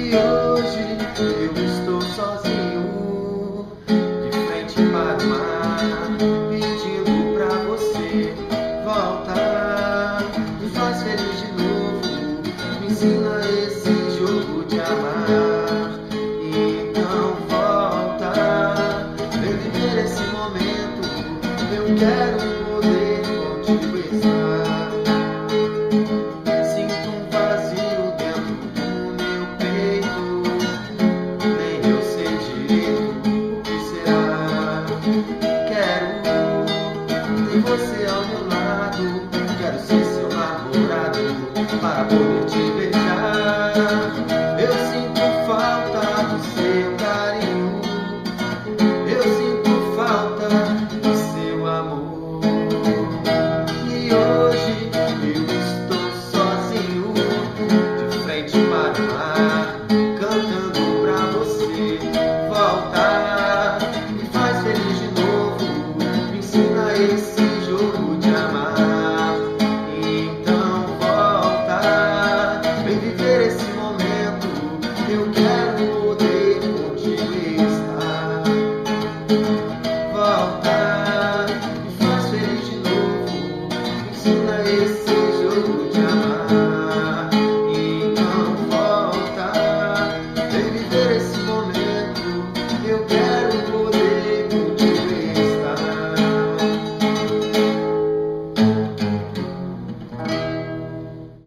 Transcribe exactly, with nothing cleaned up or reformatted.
E hoje eu estou sozinho, de frente para o mar, pedindo pra você voltar. Me faz feliz de novo, me ensina esse jogo de amar. Então volta, vem viver esse momento, eu quero poder contigo estar. Sinto um vazio dentro do meu peito, nem eu sei direito o que será. Quero ter você ao meu lado, quero ser seu namorado para poder te beijar. Eu sinto falta do seu carinho, eu sinto falta do seu amor. E hoje eu estou sozinho, de frente para o mar.